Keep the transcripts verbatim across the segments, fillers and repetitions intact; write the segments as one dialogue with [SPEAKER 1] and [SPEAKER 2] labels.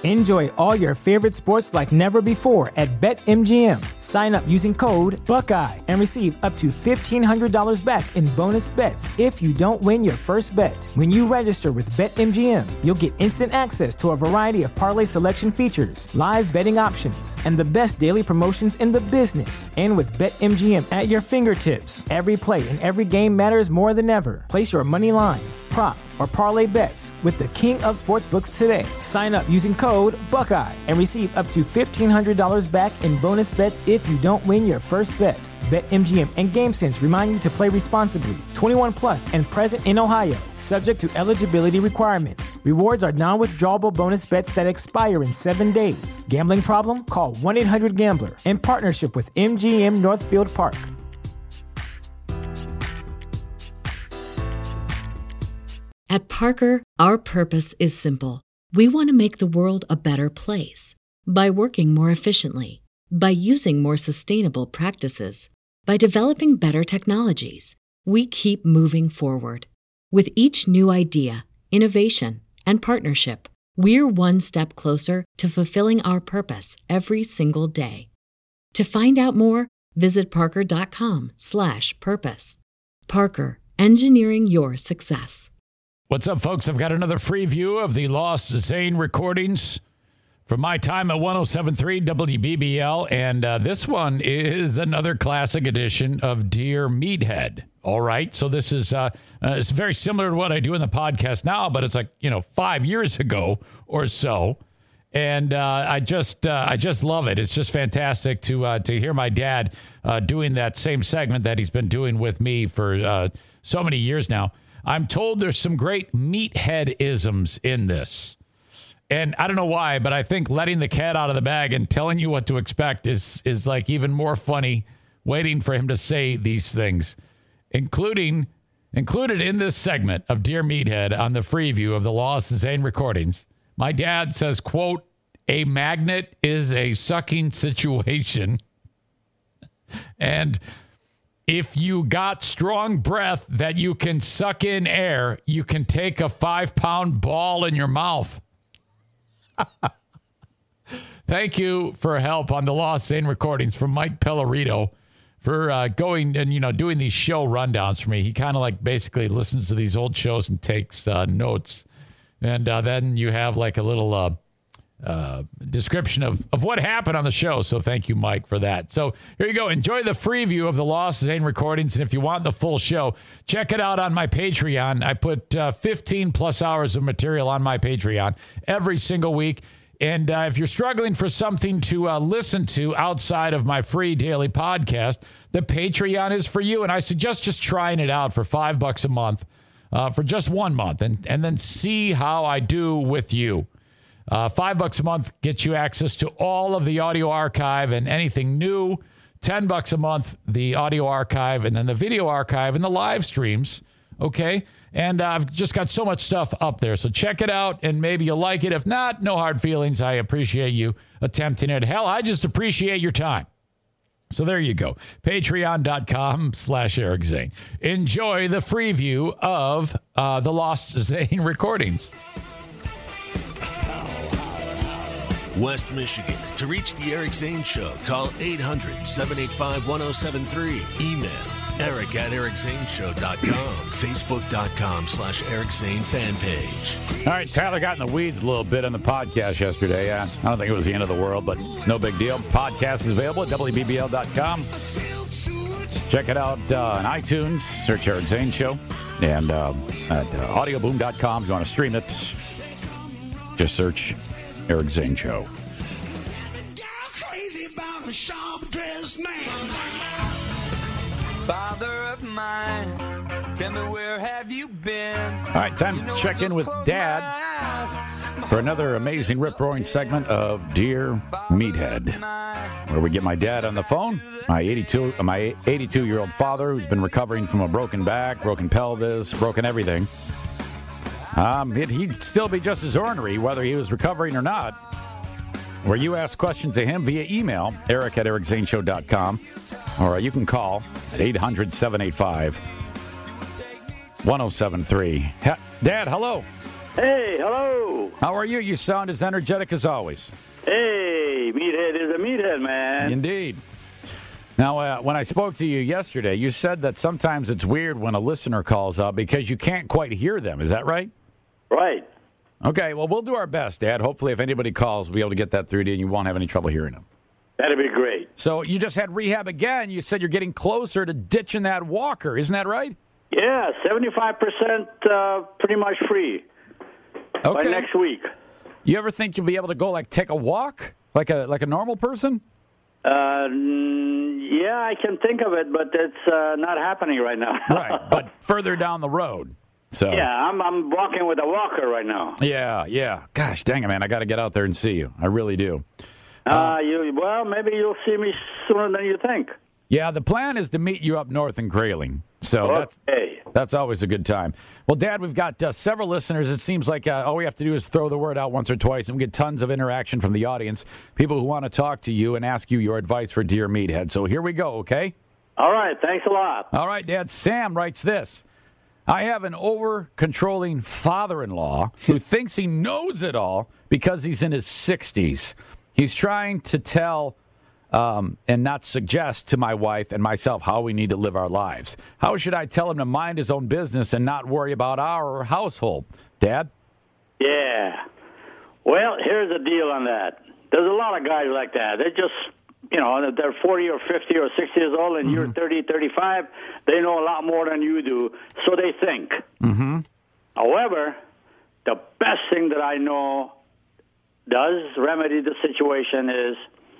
[SPEAKER 1] Enjoy all your favorite sports like never before at BetMGM. Sign up using code Buckeye and receive up to fifteen hundred dollars back in bonus bets if you don't win your first bet. When you register with BetMGM, you'll get instant access to a variety of parlay selection features, live betting options, and the best daily promotions in the business. And with BetMGM at your fingertips, every play and every game matters more than ever. Place your money line, prop, or parlay bets with the king of sportsbooks today. Sign up using code Buckeye and receive up to fifteen hundred dollars back in bonus bets if you don't win your first bet. BetMGM and GameSense remind you to play responsibly. twenty-one plus and present in Ohio, subject to eligibility requirements. Rewards are non-withdrawable bonus bets that expire in seven days. Gambling problem? Call one eight hundred gambler in partnership with M G M Northfield Park.
[SPEAKER 2] At Parker, our purpose is simple. We want to make the world a better place by working more efficiently, by using more sustainable practices, by developing better technologies. We keep moving forward. With each new idea, innovation, and partnership, we're one step closer to fulfilling our purpose every single day. To find out more, visit parker.com slash purpose. Parker, engineering your success.
[SPEAKER 3] What's up, folks? I've got another free view of the Lost Zane recordings from my time at one oh seven point three W B B L, and uh, this one is another classic edition of Dear Meathead. All right, so this is uh, uh, it's very similar to what I do in the podcast now, but it's like, you know, five years ago or so, and uh, I just uh, I just love it. It's just fantastic to uh, to hear my dad uh, doing that same segment that he's been doing with me for uh, so many years now. I'm told there's some great meathead-isms in this. And I don't know why, but I think letting the cat out of the bag and telling you what to expect is is like even more funny, waiting for him to say these things, including included in this segment of Dear Meathead on the free view of the Lost Zane recordings. My dad says, quote, "A magnet is a sucking situation." And if you got strong breath that you can suck in air, you can take a five-pound ball in your mouth. Thank you for help on the Lost Zane recordings from Mike Pellerito for uh, going and, you know, doing these show rundowns for me. He kind of like basically listens to these old shows and takes uh, notes. And uh, then you have like a little uh, uh, description of, of what happened on the show. So thank you, Mike, for that. So here you go. Enjoy the free view of the Lost Zane recordings. And if you want the full show, check it out on my Patreon. I put uh, fifteen plus hours of material on my Patreon every single week. And uh, if you're struggling for something to uh, listen to outside of my free daily podcast, the Patreon is for you. And I suggest just trying it out for five bucks a month uh, for just one month and, and then see how I do with you. Uh, five bucks a month gets you access to all of the audio archive and anything new. Ten bucks a month, the audio archive, and then the video archive and the live streams. Okay. And uh, I've just got so much stuff up there. So check it out and maybe you'll like it. If not, no hard feelings. I appreciate you attempting it. Hell, I just appreciate your time. So there you go. Patreon.com slash Eric Zane. Enjoy the free view of uh, the Lost Zane recordings.
[SPEAKER 4] West Michigan. To reach the Eric Zane Show, call eight hundred, seven eight five, one oh seven three. Email Eric at eric zane show dot com. Facebook.com slash Eric Zane fan page.
[SPEAKER 3] All right, Tyler got in the weeds a little bit on the podcast yesterday. Uh, I don't think it was the end of the world, but no big deal. Podcast is available at W B B L dot com. Check it out uh, on iTunes. Search Eric Zane Show. And uh, at uh, audio boom dot com if you want to stream it. Just search Eric Zane Show.
[SPEAKER 5] Father of mine, tell me where have you been?
[SPEAKER 3] All right, time to check in with Dad for another amazing rip-roaring segment of Dear Meathead, where we get my dad on the phone, my eighty-two, my eighty-two-year-old father who's been recovering from a broken back, broken pelvis, broken everything. Um, it, he'd still be just as ornery whether he was recovering or not. Where you ask questions to him via email, Eric at eric zane show dot com, or you can call at eight hundred, seven eight five, one oh seven three. Ha- Dad, hello.
[SPEAKER 6] Hey, hello.
[SPEAKER 7] How are you? You sound as energetic as always.
[SPEAKER 6] Hey, meathead is a meathead, man.
[SPEAKER 7] Indeed. Now, uh, when I spoke to you yesterday, you said that sometimes it's weird when a listener calls up because you can't quite hear them. Is that right?
[SPEAKER 6] Right.
[SPEAKER 7] Okay, well, we'll do our best, Dad. Hopefully, if anybody calls, we'll be able to get that through to you and you won't have any trouble hearing them.
[SPEAKER 6] That'd be great.
[SPEAKER 7] So you just had rehab again. You said you're getting closer to ditching that walker. Isn't that right?
[SPEAKER 6] Yeah, seventy-five percent uh, pretty much free
[SPEAKER 7] Okay.
[SPEAKER 6] by next week.
[SPEAKER 7] You ever think you'll be able to go, like, take a walk like a like a normal person?
[SPEAKER 6] Uh, mm, yeah, I can think of it, but it's uh, not happening right now.
[SPEAKER 7] Right, but further down the road. So
[SPEAKER 6] Yeah, I'm I'm walking with a walker right now.
[SPEAKER 7] Yeah, yeah. Gosh, dang it, man. I got to get out there and see you. I really do.
[SPEAKER 6] Uh, you well, maybe you'll see me sooner than you think.
[SPEAKER 7] Yeah, the plan is to meet you up north in Grayling. So that's
[SPEAKER 6] Okay.
[SPEAKER 7] that's always a good time. Well, Dad, we've got uh, several listeners. It seems like uh, all we have to do is throw the word out once or twice, and we get tons of interaction from the audience, people who want to talk to you and ask you your advice for Dear Meathead. So here we go, okay?
[SPEAKER 6] All right, thanks a lot.
[SPEAKER 7] All right, Dad. Sam writes this. I have an over-controlling father-in-law who thinks he knows it all because he's in his sixties. He's trying to tell um, and not suggest to my wife and myself how we need to live our lives. How should I tell him to mind his own business and not worry about our household? Dad?
[SPEAKER 6] Yeah. Well, here's the deal on that. There's a lot of guys like that. They just, you know, they're forty or fifty or sixty years old, and mm-hmm. you're thirty, thirty-five. They know a lot more than you do, so they think.
[SPEAKER 7] Mm-hmm.
[SPEAKER 6] However, the best thing that I know does remedy the situation is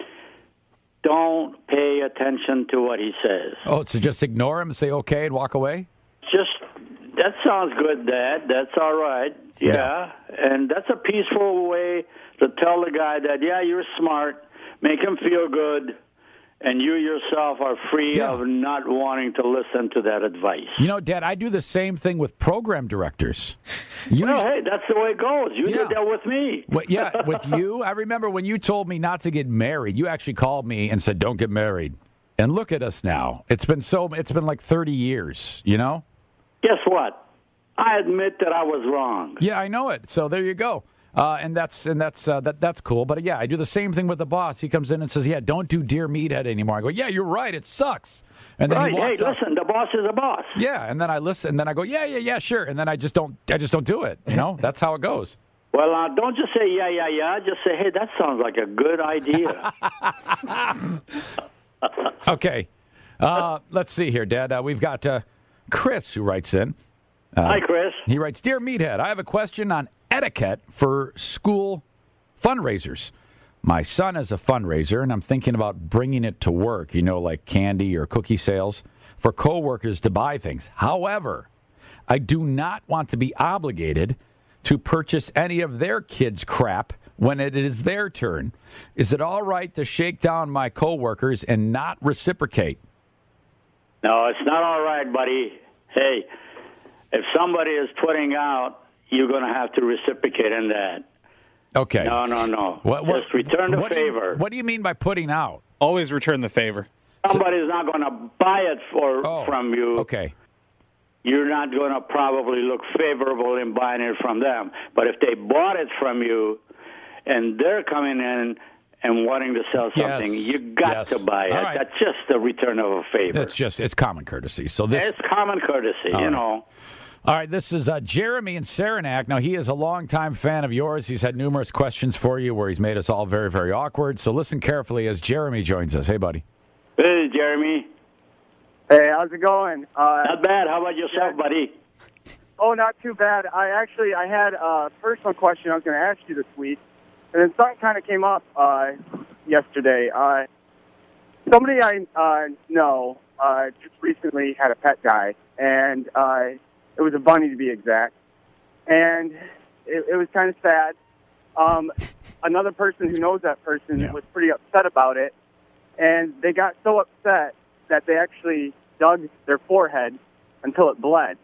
[SPEAKER 6] don't pay attention to what he says.
[SPEAKER 7] Oh, so just ignore him and say okay and walk away?
[SPEAKER 6] Just, that sounds good, Dad. That's all right. Yeah. yeah. And that's a peaceful way to tell the guy that, yeah, you're smart, make him feel good, and you yourself are free
[SPEAKER 7] yeah.
[SPEAKER 6] of not wanting to listen to that advice.
[SPEAKER 7] You know, Dad, I do the same thing with program directors.
[SPEAKER 6] You well, hey, that's the way it goes. You
[SPEAKER 7] yeah.
[SPEAKER 6] did that with me.
[SPEAKER 7] Well, yeah, with you. I remember when you told me not to get married, you actually called me and said, don't get married. And look at us now. It's been so. It's been like thirty years, you know?
[SPEAKER 6] Guess what? I admit that I was wrong.
[SPEAKER 7] Yeah, I know it. So there you go. Uh, and that's and that's uh, that that's cool. But yeah, I do the same thing with the boss. He comes in and says, "Yeah, don't do Dear Meathead anymore." I go, "Yeah, you're right. It sucks." And then
[SPEAKER 6] right.
[SPEAKER 7] he walks
[SPEAKER 6] hey,
[SPEAKER 7] out.
[SPEAKER 6] listen, the boss is a boss.
[SPEAKER 7] Yeah, and then I listen, and then I go, "Yeah, yeah, yeah, sure." And then I just don't. I just don't do it. You know, that's how it goes.
[SPEAKER 6] Well, uh, don't just say yeah, yeah, yeah. Just say, "Hey, that sounds like a good idea."
[SPEAKER 7] Okay. Uh, let's see here, Dad. Uh, we've got uh, Chris who writes in. Uh,
[SPEAKER 6] Hi, Chris.
[SPEAKER 7] He writes, Dear Meathead, I have a question on etiquette for school fundraisers. My son is a fundraiser, and I'm thinking about bringing it to work, you know, like candy or cookie sales, for coworkers to buy things. However, I do not want to be obligated to purchase any of their kids' crap when it is their turn. Is it all right to shake down my coworkers and not reciprocate?
[SPEAKER 6] No, it's not all right, buddy. Hey, if somebody is putting out, you're going to have to reciprocate in that.
[SPEAKER 7] Okay.
[SPEAKER 6] No, no, no.
[SPEAKER 7] What, what,
[SPEAKER 6] Just return the
[SPEAKER 7] what
[SPEAKER 6] favor.
[SPEAKER 7] Do you, what do you mean by putting out?
[SPEAKER 8] Always return the favor.
[SPEAKER 6] Somebody's not going to buy it for
[SPEAKER 7] oh,
[SPEAKER 6] from you.
[SPEAKER 7] Okay.
[SPEAKER 6] You're not going to probably look favorable in buying it from them. But if they bought it from you and they're coming in and wanting to sell something,
[SPEAKER 7] yes.
[SPEAKER 6] you got
[SPEAKER 7] yes.
[SPEAKER 6] to buy it.
[SPEAKER 7] Right.
[SPEAKER 6] That's just the return of a favor.
[SPEAKER 7] It's just, it's common courtesy. So this,
[SPEAKER 6] It's common courtesy,
[SPEAKER 7] All
[SPEAKER 6] you
[SPEAKER 7] right.
[SPEAKER 6] know.
[SPEAKER 7] All right, this is uh, Jeremy in Saranac. Now, he is a longtime fan of yours. He's had numerous questions for you where he's made us all very, very awkward. So listen carefully as Jeremy joins us. Hey, buddy.
[SPEAKER 6] Hey, Jeremy.
[SPEAKER 9] Hey, how's it going? Uh,
[SPEAKER 6] Not bad. How about yourself,
[SPEAKER 9] yeah.
[SPEAKER 6] buddy?
[SPEAKER 9] Oh, not too bad. I actually, I had a personal question I was going to ask you this week, and then something kind of came up uh, yesterday. Uh, somebody I uh, know uh, just recently had a pet die, and uh, it was a bunny to be exact, and it, it was kind of sad. Um, another person who knows that person
[SPEAKER 7] Yeah.
[SPEAKER 9] was pretty upset about it, and they got so upset that they actually dug their forehead until it bled.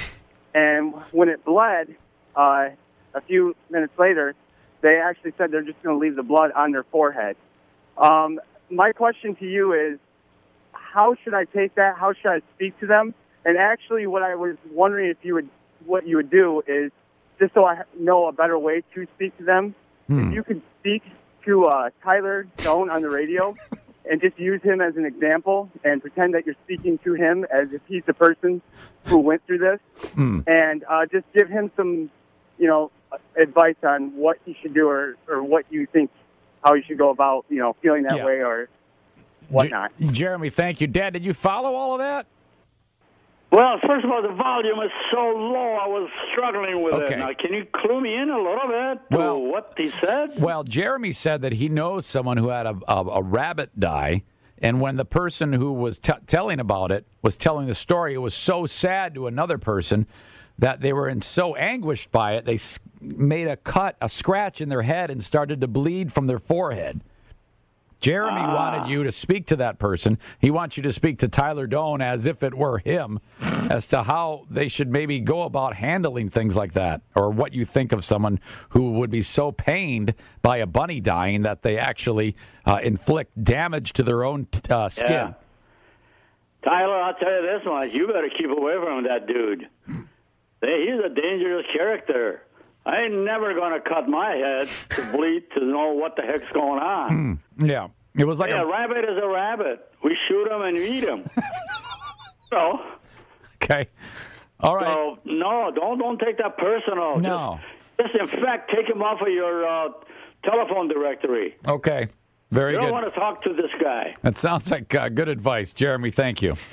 [SPEAKER 9] And when it bled, uh, a few minutes later, they actually said they're just going to leave the blood on their forehead. Um, my question to you is, how should I take that? How should I speak to them? And actually, what I was wondering if you would, what you would do is just so I know a better way to speak to them,
[SPEAKER 7] Hmm.
[SPEAKER 9] if you could speak to uh, Tyler Doan on the radio and just use him as an example and pretend that you're speaking to him as if he's the person who went through this,
[SPEAKER 7] Hmm.
[SPEAKER 9] and uh, just give him some, you know, advice on what he should do or, or what you think, how he should go about, you know, feeling that
[SPEAKER 7] Yeah.
[SPEAKER 9] way or whatnot.
[SPEAKER 7] J- Jeremy, thank you. Dad, did you follow all of that?
[SPEAKER 6] Well, first of all, the volume is so low, I was struggling with
[SPEAKER 7] Okay.
[SPEAKER 6] it. Now, can you clue me in a little bit to
[SPEAKER 7] Well-
[SPEAKER 6] what he said?
[SPEAKER 7] Well, Jeremy said that he knows someone who had a, a, a rabbit die, and when the person who was t- telling about it was telling the story, it was so sad to another person that they were in so anguished by it, they s- made a cut, a scratch in their head and started to bleed from their forehead. Jeremy
[SPEAKER 6] Ah.
[SPEAKER 7] wanted you to speak to that person. He wants you to speak to Tyler Doan as if it were him, as to how they should maybe go about handling things like that, or what you think of someone who would be so pained by a bunny dying that they actually uh, inflict damage to their own uh, skin.
[SPEAKER 6] Yeah. Tyler, I'll tell you this much. You better keep away from that dude. Hey, he's a dangerous character. I ain't never going to cut my head to bleed to know what the heck's going on.
[SPEAKER 7] Yeah, it was like
[SPEAKER 6] Hey,
[SPEAKER 7] a
[SPEAKER 6] a rabbit is a rabbit. We shoot him and eat him. So,
[SPEAKER 7] okay. All right.
[SPEAKER 6] so no, don't don't take that personal.
[SPEAKER 7] No.
[SPEAKER 6] Just, just in fact, take him off of your uh, telephone directory.
[SPEAKER 7] Okay. Very
[SPEAKER 6] You don't
[SPEAKER 7] good.
[SPEAKER 6] want to talk to this guy.
[SPEAKER 7] That sounds like uh, good advice, Jeremy. Thank you.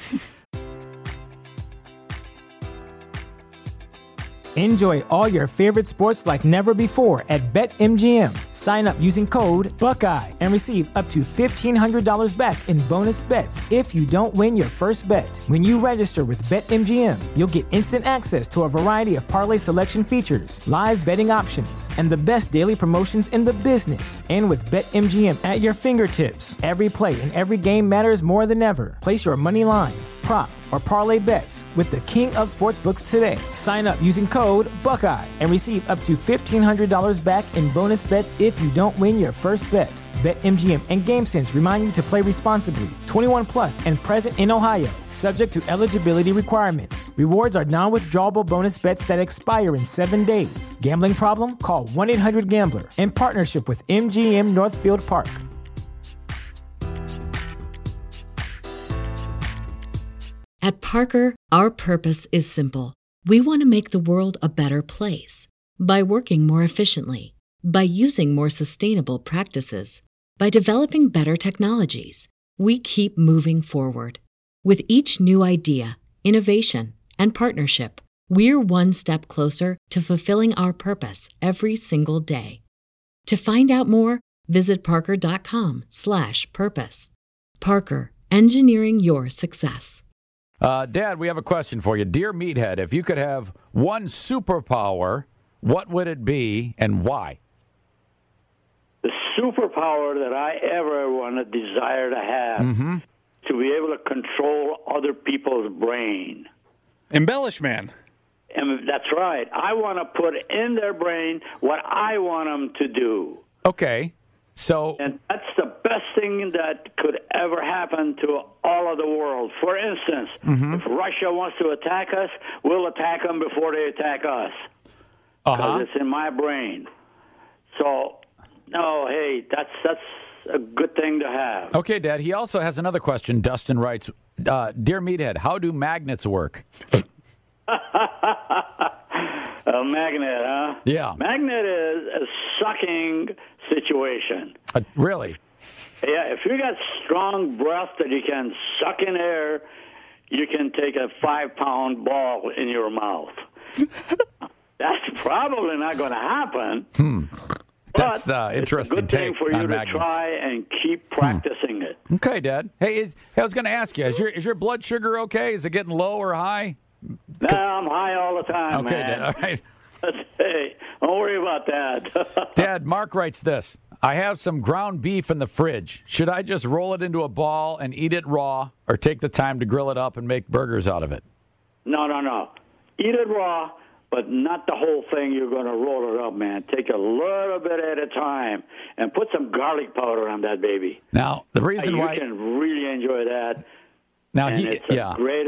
[SPEAKER 1] Enjoy all your favorite sports like never before at BetMGM. Sign up using code Buckeye and receive up to fifteen hundred dollars back in bonus bets if you don't win your first bet. When you register with BetMGM, you'll get instant access to a variety of parlay selection features, live betting options, and the best daily promotions in the business. And with BetMGM at your fingertips, every play and every game matters more than ever. Place your money line, prop, or parlay bets with the king of sportsbooks today. Sign up using code Buckeye and receive up to fifteen hundred dollars back in bonus bets if you don't win your first bet. BetMGM and GameSense remind you to play responsibly. twenty-one plus and present in Ohio, subject to eligibility requirements. Rewards are non-withdrawable bonus bets that expire in seven days. Gambling problem? Call one eight hundred gambler in partnership with M G M Northfield Park.
[SPEAKER 2] At Parker, our purpose is simple. We want to make the world a better place by working more efficiently, by using more sustainable practices, by developing better technologies. We keep moving forward. With each new idea, innovation, and partnership, we're one step closer to fulfilling our purpose every single day. To find out more, visit parker.com slash purpose. Parker, engineering your success.
[SPEAKER 7] Uh, Dad, we have a question for you. Dear Meathead, if you could have one superpower, what would it be and why?
[SPEAKER 6] The superpower that I ever want to desire to have,
[SPEAKER 7] Mm-hmm.
[SPEAKER 6] to be able to control other people's brain.
[SPEAKER 8] Embellish man.
[SPEAKER 6] And that's right. I want to put in their brain what I want them to do.
[SPEAKER 7] Okay. So,
[SPEAKER 6] And that's the best thing that could ever happen to all of the world. For instance,
[SPEAKER 7] Mm-hmm.
[SPEAKER 6] if Russia wants to attack us, we'll attack them before they attack us. Because
[SPEAKER 7] uh-huh.
[SPEAKER 6] it's in my brain. So, no, hey, that's that's a good thing to have.
[SPEAKER 7] Okay, Dad. He also has another question. Dustin writes, uh, Dear Meathead, how do magnets work?
[SPEAKER 6] A magnet, huh?
[SPEAKER 7] Yeah.
[SPEAKER 6] Magnet is a sucking situation.
[SPEAKER 7] Uh, really?
[SPEAKER 6] Yeah, if you got strong breath that you can suck in air, you can take a five-pound ball in your mouth. That's probably not going to happen.
[SPEAKER 7] Hmm.
[SPEAKER 6] But
[SPEAKER 7] That's uh, interesting
[SPEAKER 6] it's a good thing
[SPEAKER 7] take
[SPEAKER 6] for you
[SPEAKER 7] on
[SPEAKER 6] to
[SPEAKER 7] magnets.
[SPEAKER 6] try and keep practicing it.
[SPEAKER 7] Okay, Dad. Hey, is, hey, I was going to ask you, is your, is your blood sugar okay? Is it getting low or high?
[SPEAKER 6] No, I'm high all the time,
[SPEAKER 7] Okay,
[SPEAKER 6] man.
[SPEAKER 7] Dad. All right.
[SPEAKER 6] Hey, don't worry about that.
[SPEAKER 7] Dad, Mark writes this. I have some ground beef in the fridge. Should I just roll it into a ball and eat it raw, or take the time to grill it up and make burgers out of it?
[SPEAKER 6] No, no, no. Eat it raw, but not the whole thing. You're going to roll it up, man. Take a little bit at a time and put some garlic powder on that baby.
[SPEAKER 7] Now, the reason
[SPEAKER 6] you
[SPEAKER 7] why
[SPEAKER 6] can really enjoy that.
[SPEAKER 7] now
[SPEAKER 6] and
[SPEAKER 7] he
[SPEAKER 6] it's the
[SPEAKER 7] yeah
[SPEAKER 6] greatest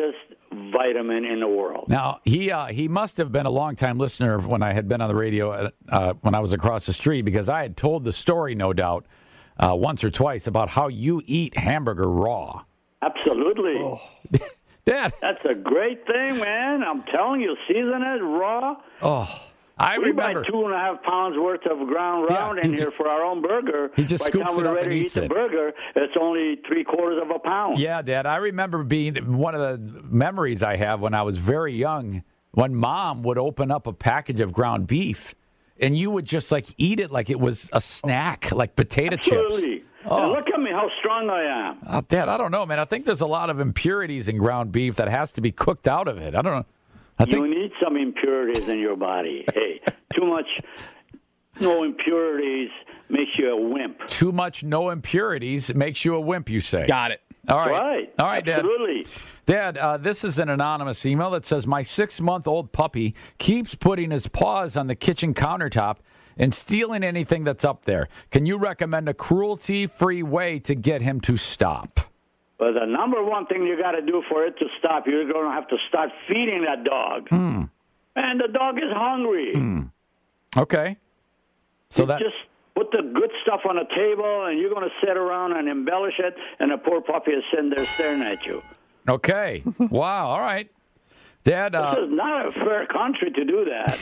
[SPEAKER 6] vitamin in the world.
[SPEAKER 7] Now, he uh, he must have been a long-time listener when I had been on the radio uh, when I was across the street, because I had told the story, no doubt, uh, once or twice about how you eat hamburger raw.
[SPEAKER 6] Absolutely.
[SPEAKER 7] Oh. Dad.
[SPEAKER 6] That's a great thing, man. I'm telling you, season it raw.
[SPEAKER 7] Oh, I
[SPEAKER 6] we
[SPEAKER 7] remember.
[SPEAKER 6] buy two and a half pounds worth of ground round
[SPEAKER 7] Yeah,
[SPEAKER 6] in
[SPEAKER 7] just,
[SPEAKER 6] here for our own burger.
[SPEAKER 7] He just
[SPEAKER 6] By the
[SPEAKER 7] scoops
[SPEAKER 6] time
[SPEAKER 7] it
[SPEAKER 6] we're
[SPEAKER 7] up
[SPEAKER 6] ready
[SPEAKER 7] and
[SPEAKER 6] to eat
[SPEAKER 7] eats
[SPEAKER 6] the
[SPEAKER 7] it.
[SPEAKER 6] burger, it's only three quarters of a pound.
[SPEAKER 7] Yeah, Dad, I remember being one of the memories I have when I was very young, when Mom would open up a package of ground beef, and you would just like eat it like it was a snack, like potato
[SPEAKER 6] Absolutely.
[SPEAKER 7] chips. Oh.
[SPEAKER 6] And look at me, how strong I am.
[SPEAKER 7] Oh, Dad, I don't know, man. I think there's a lot of impurities in ground beef that has to be cooked out of it. I don't know. I think
[SPEAKER 6] You need some impurities in your body. Hey, too much no impurities makes you a wimp.
[SPEAKER 7] too much no impurities makes you a wimp, you say.
[SPEAKER 8] Got it.
[SPEAKER 7] All right.
[SPEAKER 6] Right.
[SPEAKER 7] All right, Dad.
[SPEAKER 6] Absolutely.
[SPEAKER 7] Dad, uh, this is an anonymous email that says, my six-month-old puppy keeps putting his paws on the kitchen countertop and stealing anything that's up there. Can you recommend a cruelty-free way to get him to stop?
[SPEAKER 6] But the number one thing you got to do for it to stop, you're going to have to start feeding that dog.
[SPEAKER 7] Hmm.
[SPEAKER 6] And the dog is hungry.
[SPEAKER 7] Hmm. Okay. So
[SPEAKER 6] You
[SPEAKER 7] that
[SPEAKER 6] just put the good stuff on the table, and you're going to sit around and embellish it, and the poor puppy is sitting there staring at you.
[SPEAKER 7] Okay. Wow. All right. Dad, uh,
[SPEAKER 6] This is not a fair country to do that.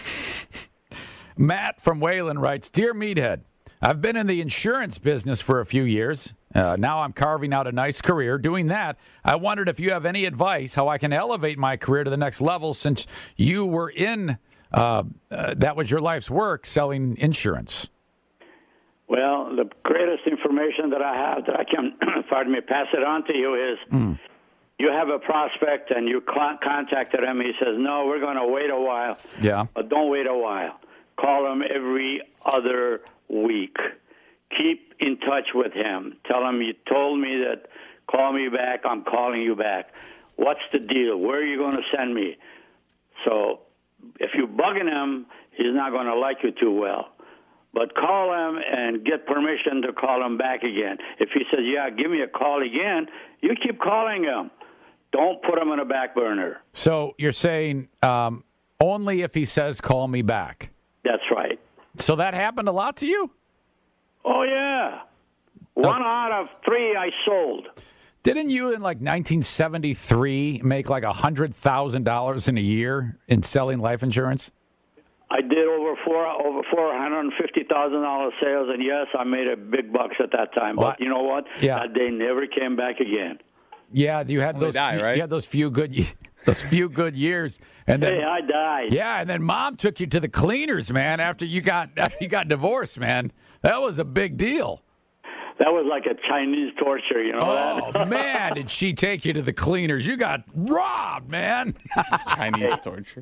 [SPEAKER 7] Matt from Wayland writes, Dear Meathead, I've been in the insurance business for a few years. Uh, now I'm carving out a nice career doing that. I wondered if you have any advice how I can elevate my career to the next level, since you were in, uh, uh, that was your life's work, selling insurance.
[SPEAKER 6] Well, the greatest information that I have that I can, pardon me, pass it on to you is
[SPEAKER 7] Mm.
[SPEAKER 6] you have a prospect and you con- contacted him. He says, no, we're going to wait a while.
[SPEAKER 7] Yeah.
[SPEAKER 6] But don't wait a while. Call him every other week. Keep in touch with him. Tell him you told me that, call me back, I'm calling you back. What's the deal? Where are you going to send me? So if you're bugging him, he's not going to like you too well. But call him and get permission to call him back again. If he says, yeah, give me a call again, you keep calling him. Don't put him on a back burner.
[SPEAKER 7] So you're saying um, only if he says, call me back.
[SPEAKER 6] That's right.
[SPEAKER 7] So that happened a lot to you?
[SPEAKER 6] Oh, yeah. One out of three I sold.
[SPEAKER 7] Didn't you in like nineteen seventy-three make like one hundred thousand dollars in a year in selling life insurance?
[SPEAKER 6] I did over four over four hundred fifty thousand dollars sales, and yes, I made a big bucks at that time. But
[SPEAKER 7] Well,
[SPEAKER 6] you know what?
[SPEAKER 7] yeah.
[SPEAKER 6] That day never came back again.
[SPEAKER 7] Yeah, you had
[SPEAKER 8] Only
[SPEAKER 7] those
[SPEAKER 8] die,
[SPEAKER 7] few,
[SPEAKER 8] right?
[SPEAKER 7] you had those few good ye- those few good years, and then
[SPEAKER 6] Hey, I died.
[SPEAKER 7] yeah, and then Mom took you to the cleaners, man. After you got after you got divorced, man, that was a big deal.
[SPEAKER 6] That was like a Chinese torture, you know
[SPEAKER 7] Oh
[SPEAKER 6] that?
[SPEAKER 7] man, did she take you to the cleaners? You got robbed, man.
[SPEAKER 8] Chinese torture.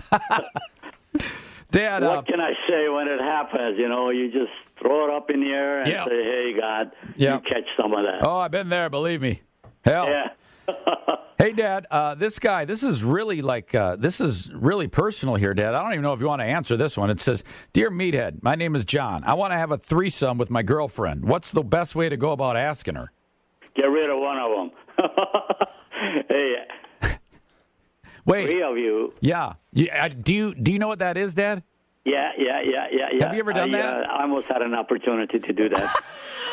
[SPEAKER 7] Dad, uh,
[SPEAKER 6] What can I say when it happens? You know, you just throw it up in the air and
[SPEAKER 7] Yeah.
[SPEAKER 6] say, hey, God,
[SPEAKER 7] Yeah.
[SPEAKER 6] you catch some of that.
[SPEAKER 7] oh, I've been there, believe me. Hell.
[SPEAKER 6] Yeah.
[SPEAKER 7] Hey, Dad, uh, this guy, this is really like, uh, this is really personal here, Dad. I don't even know if you want to answer this one. It says, Dear Meathead, my name is John. I want to have a threesome with my girlfriend. What's the best way to go about asking her?
[SPEAKER 6] Get rid of one of them. Hey,
[SPEAKER 7] Wait,
[SPEAKER 6] three of you.
[SPEAKER 7] yeah. You, uh, do you do you know what that is, Dad?
[SPEAKER 6] Yeah, yeah, yeah, yeah, yeah.
[SPEAKER 7] Have you ever done
[SPEAKER 6] I,
[SPEAKER 7] that?
[SPEAKER 6] Uh, I almost had an opportunity to do that.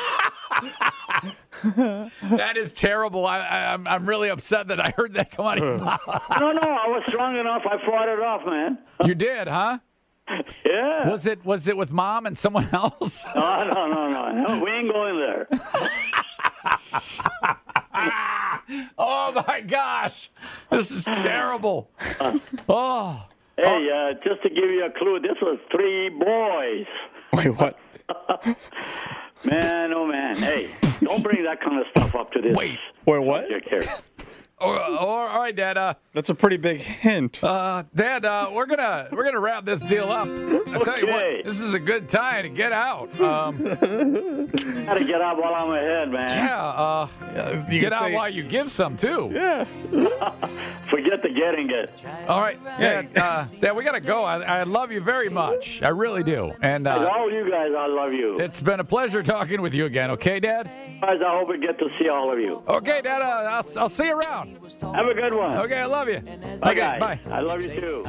[SPEAKER 7] That is terrible. I, I, I'm I'm really upset that I heard that come out of your mouth.
[SPEAKER 6] No, no, I was strong enough. I fought it off, man.
[SPEAKER 7] You did, huh?
[SPEAKER 6] Yeah.
[SPEAKER 7] Was it was it with Mom and someone else?
[SPEAKER 6] No, no, no, no, no. We ain't going there.
[SPEAKER 7] Oh my gosh, this is terrible. Oh,
[SPEAKER 6] Hey, uh, just to give you a clue, this was three boys.
[SPEAKER 8] Wait, what?
[SPEAKER 6] Man, oh man. Hey, don't bring that kind of stuff up to this.
[SPEAKER 7] wait.
[SPEAKER 8] Wait, what?
[SPEAKER 6] subject here.
[SPEAKER 7] Oh, oh, all right, Dad. Uh,
[SPEAKER 8] That's a pretty big hint.
[SPEAKER 7] uh, Dad, uh, we're gonna we're gonna wrap this deal up. I tell you
[SPEAKER 6] Okay.
[SPEAKER 7] what, this is a good time to get out. Um,
[SPEAKER 6] Gotta get out while I'm ahead, man.
[SPEAKER 7] yeah, uh,
[SPEAKER 8] Yeah, you
[SPEAKER 7] get
[SPEAKER 8] can
[SPEAKER 7] out
[SPEAKER 8] say-
[SPEAKER 7] while you give some too.
[SPEAKER 8] Yeah.
[SPEAKER 6] Forget the getting it.
[SPEAKER 7] All right, Dad. Uh, Dad, we gotta go. I, I love you very much. I really do. And
[SPEAKER 6] And
[SPEAKER 7] uh,
[SPEAKER 6] all you guys, I love you.
[SPEAKER 7] it's been a pleasure talking with you again. Okay, Dad.
[SPEAKER 6] Guys, I hope I get to see all of you.
[SPEAKER 7] Okay, Dad. Uh, I'll, I'll see you around. out.
[SPEAKER 6] Have a good one.
[SPEAKER 7] Okay, I love you.
[SPEAKER 6] Bye,
[SPEAKER 7] Okay,
[SPEAKER 6] guys.
[SPEAKER 7] bye.
[SPEAKER 6] I love you too.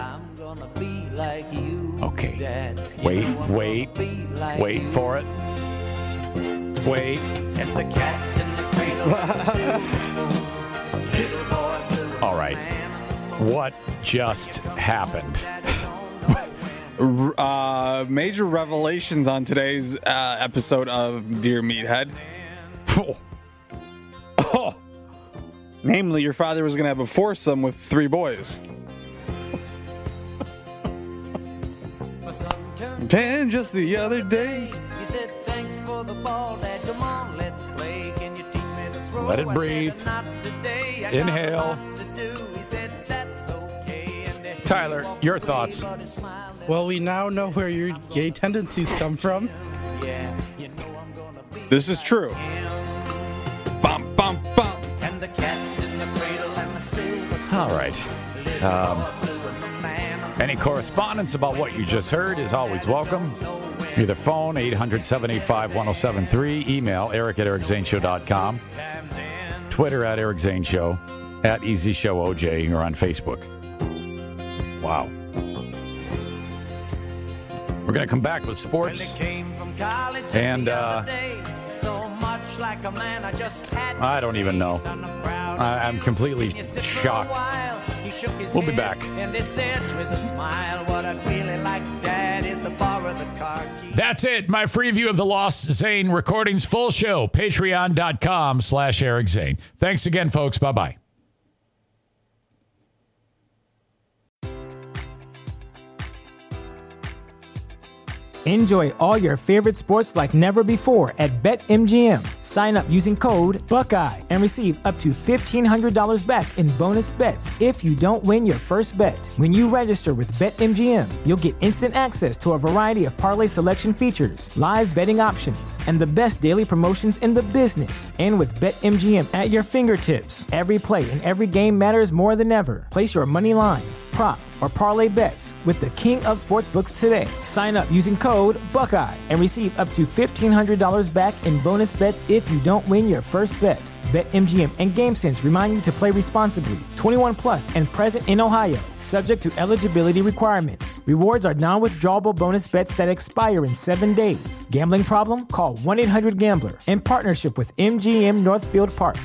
[SPEAKER 7] Okay. Wait, wait, wait for it. Wait.
[SPEAKER 5] And the cats in the cradle.
[SPEAKER 7] All right. What just happened?
[SPEAKER 8] Uh, major revelations on today's uh, episode of Dear Meathead.
[SPEAKER 7] Oh. Oh.
[SPEAKER 8] Namely, your father was going to have a foursome with three boys. And just the other day.
[SPEAKER 5] He said, thanks for the ball, Dad. Come on, let's play. Can you teach me to throw?
[SPEAKER 7] Let it breathe.
[SPEAKER 5] I said, not today. I
[SPEAKER 7] Inhale.
[SPEAKER 5] got a lot to do. He said, that's okay. And then
[SPEAKER 7] Tyler,
[SPEAKER 5] he walked
[SPEAKER 7] your
[SPEAKER 5] away,
[SPEAKER 7] thoughts.
[SPEAKER 5] but his smile never
[SPEAKER 10] Well, we now know where your gay tendencies come from.
[SPEAKER 5] Yeah, you know I'm gonna be
[SPEAKER 8] This is true. Bum, bum, bum.
[SPEAKER 5] and the cats in the cradle and the silver
[SPEAKER 7] All right. Um, any correspondence about what you just heard is always welcome. Either phone, eight hundred, seven eight five, one oh seven three. Email, eric at eric zane show dot com. Twitter at Eric Zane Show. At Easy Show O J. Or on Facebook. Wow. We're going to come back with sports. And, uh... I don't even know. I, I'm completely shocked. We'll be back. That's it. My free view of the Lost Zane recordings. Full show. Patreon.com slash Eric Zane. Thanks again, folks. Bye-bye.
[SPEAKER 1] Enjoy all your favorite sports like never before at BetMGM. Sign up using code Buckeye and receive up to fifteen hundred dollars back in bonus bets if you don't win your first bet. When you register with BetMGM, you'll get instant access to a variety of parlay selection features, live betting options, and the best daily promotions in the business. And with BetMGM at your fingertips, every play and every game matters more than ever. Place your money line, prop, or parlay bets with the king of sportsbooks today. Sign up using code Buckeye and receive up to fifteen hundred dollars back in bonus bets if you don't win your first bet. BetMGM and GameSense remind you to play responsibly. twenty-one plus and present in Ohio, subject to eligibility requirements. Rewards are non-withdrawable bonus bets that expire in seven days. Gambling problem? Call one eight hundred gambler in partnership with M G M Northfield Park.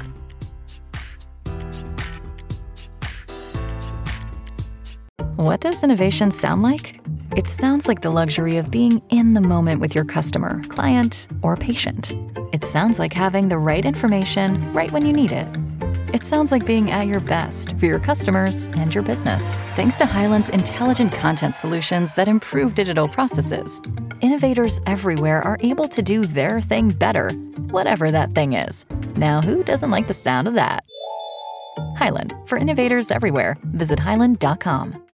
[SPEAKER 11] What does innovation sound like? It sounds like the luxury of being in the moment with your customer, client, or patient. It sounds like having the right information right when you need it. It sounds like being at your best for your customers and your business. Thanks to Hyland's intelligent content solutions that improve digital processes, innovators everywhere are able to do their thing better, whatever that thing is. Now, who doesn't like the sound of that? Hyland, for innovators everywhere. Visit hyland dot com.